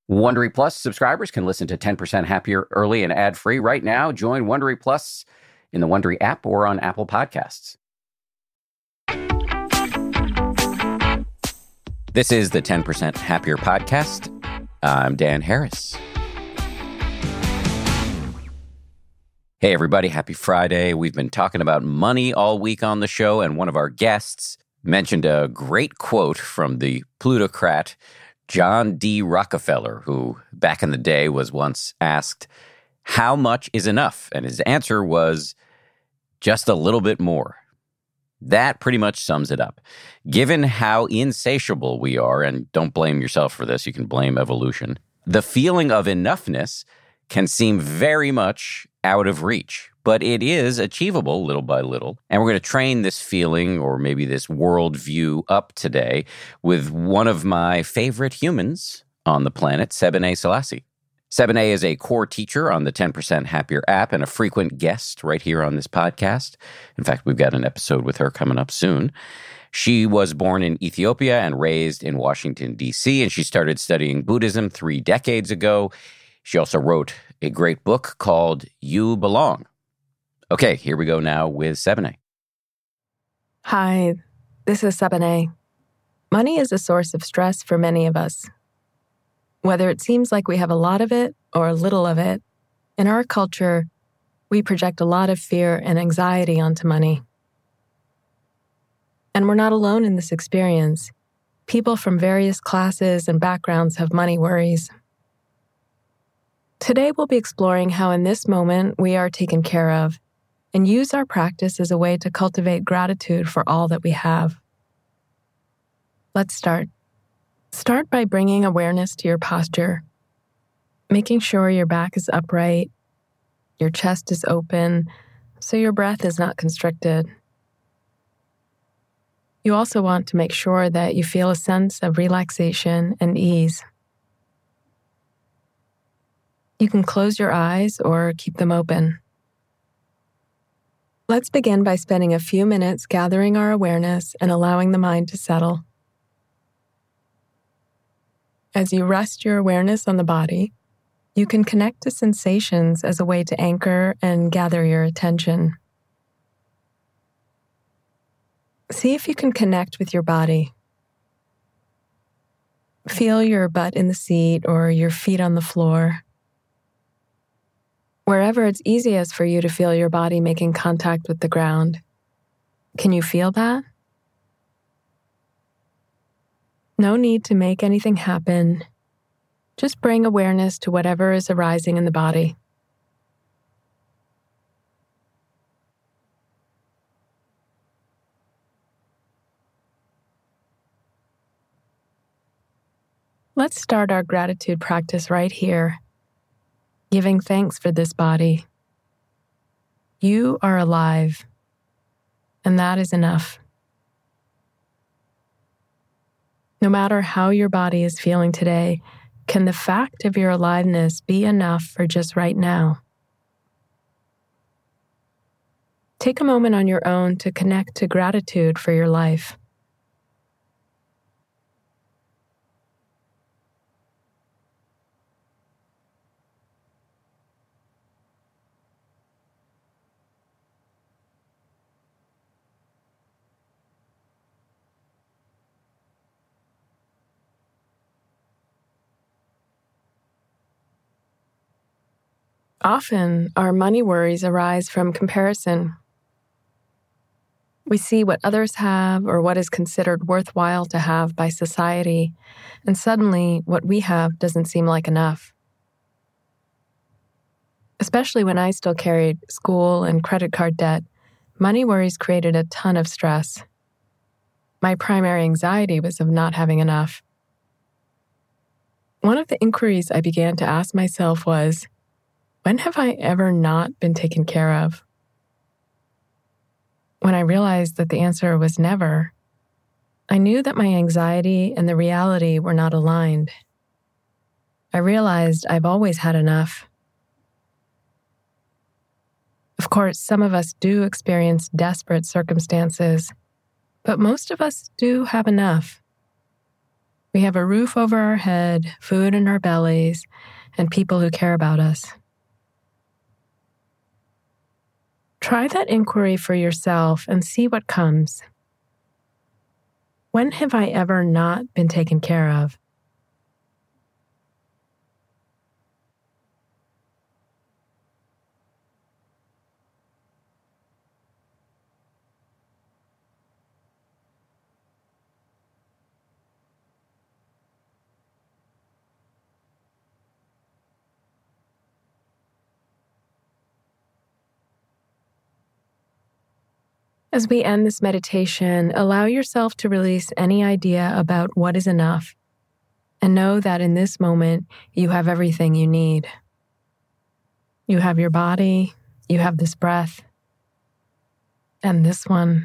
Wondery Plus subscribers can listen to 10% Happier early and ad-free right now. Join Wondery Plus in the Wondery app or on Apple Podcasts. This is the 10% Happier podcast. I'm Dan Harris. Hey, everybody. Happy Friday. We've been talking about money all week on the show, and one of our guests mentioned a great quote from the plutocrat John D. Rockefeller, who back in the day was once asked, "How much is enough?" And his answer was, "Just a little bit more." That pretty much sums it up. Given how insatiable we are, and don't blame yourself for this, you can blame evolution, the feeling of enoughness can seem very much out of reach, but it is achievable little by little. And we're going to train this feeling, or maybe this worldview, up today with one of my favorite humans on the planet, Sebene Selassie. Sebene is a core teacher on the 10% Happier app and a frequent guest right here on this podcast. In fact, we've got an episode with her coming up soon. She was born in Ethiopia and raised in Washington, D.C., and she started studying Buddhism 3 decades ago. She also wrote a great book called You Belong. Okay, here we go now with Sebene. Hi, this is Sebene. Money is a source of stress for many of us. Whether it seems like we have a lot of it or a little of it, in our culture, we project a lot of fear and anxiety onto money. And we're not alone in this experience. People from various classes and backgrounds have money worries. Today, we'll be exploring how in this moment we are taken care of and use our practice as a way to cultivate gratitude for all that we have. Let's start. Start by bringing awareness to your posture, making sure your back is upright, your chest is open, so your breath is not constricted. You also want to make sure that you feel a sense of relaxation and ease. You can close your eyes or keep them open. Let's begin by spending a few minutes gathering our awareness and allowing the mind to settle. As you rest your awareness on the body, you can connect to sensations as a way to anchor and gather your attention. See if you can connect with your body. Feel your butt in the seat or your feet on the floor. Wherever it's easiest for you to feel your body making contact with the ground. Can you feel that? No need to make anything happen. Just bring awareness to whatever is arising in the body. Let's start our gratitude practice right here, giving thanks for this body. You are alive, and that is enough. No matter how your body is feeling today, can the fact of your aliveness be enough for just right now? Take a moment on your own to connect to gratitude for your life. Often, our money worries arise from comparison. We see what others have or what is considered worthwhile to have by society, and suddenly what we have doesn't seem like enough. Especially when I still carried school and credit card debt, money worries created a ton of stress. My primary anxiety was of not having enough. One of the inquiries I began to ask myself was, when have I ever not been taken care of? When I realized that the answer was never, I knew that my anxiety and the reality were not aligned. I realized I've always had enough. Of course, some of us do experience desperate circumstances, but most of us do have enough. We have a roof over our head, food in our bellies, and people who care about us. Try that inquiry for yourself and see what comes. When have I ever not been taken care of? As we end this meditation, allow yourself to release any idea about what is enough, and know that in this moment, you have everything you need. You have your body, you have this breath, and this one.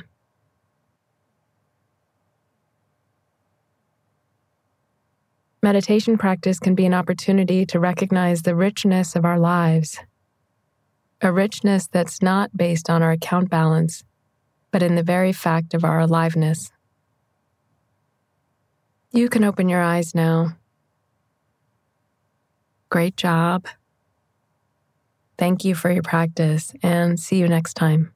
Meditation practice can be an opportunity to recognize the richness of our lives, a richness that's not based on our account balance, but in the very fact of our aliveness. You can open your eyes now. Great job. Thank you for your practice, and see you next time.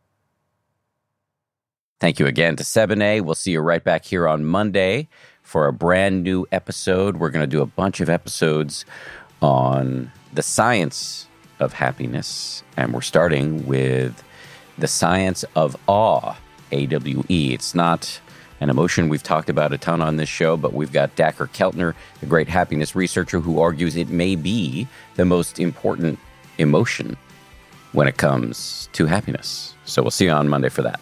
Thank you again to Sebene. We'll see you right back here on Monday for a brand new episode. We're going to do a bunch of episodes on the science of happiness, and we're starting with the science of awe, AWE. It's not an emotion we've talked about a ton on this show, but we've got Dacher Keltner, the great happiness researcher, who argues it may be the most important emotion when it comes to happiness. So we'll see you on Monday for that.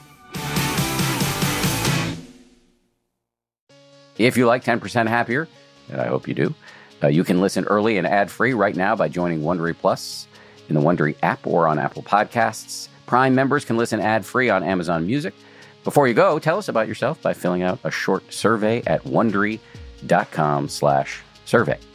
If you like 10% Happier, and I hope you do, you can listen early and ad-free right now by joining Wondery Plus in the Wondery app or on Apple Podcasts. Prime members can listen ad-free on Amazon Music. Before you go, tell us about yourself by filling out a short survey at Wondery.com/survey.